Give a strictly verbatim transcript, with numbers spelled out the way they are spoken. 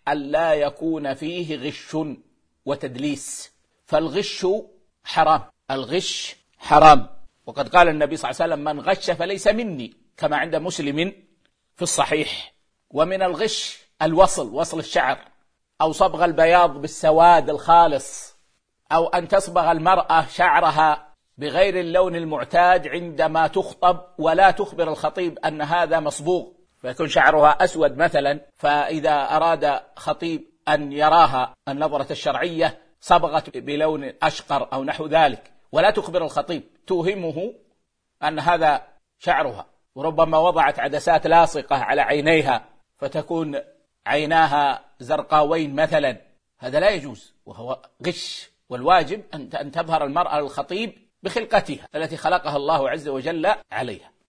ألا يكون فيه غش وتدليس، فالغش حرام، الغش حرام. وقد قال النبي صلى الله عليه وسلم: من غش فليس مني، كما عند مسلم في الصحيح. ومن الغش الوصل، وصل الشعر، أو صبغ البياض بالسواد الخالص، أو أن تصبغ المرأة شعرها بغير اللون المعتاد عندما تخطب ولا تخبر الخطيب أن هذا مصبوغ، فيكون شعرها أسود مثلا، فإذا أراد خطيب أن يراها النظرة الشرعية صبغت بلون أشقر أو نحو ذلك، ولا تخبر الخطيب، توهمه أن هذا شعرها، وربما وضعت عدسات لاصقة على عينيها فتكون عيناها زرقاوين مثلا، هذا لا يجوز وهو غش. والواجب أن تظهر المرأة للخطيب بخلقتها التي خلقها الله عز وجل عليها.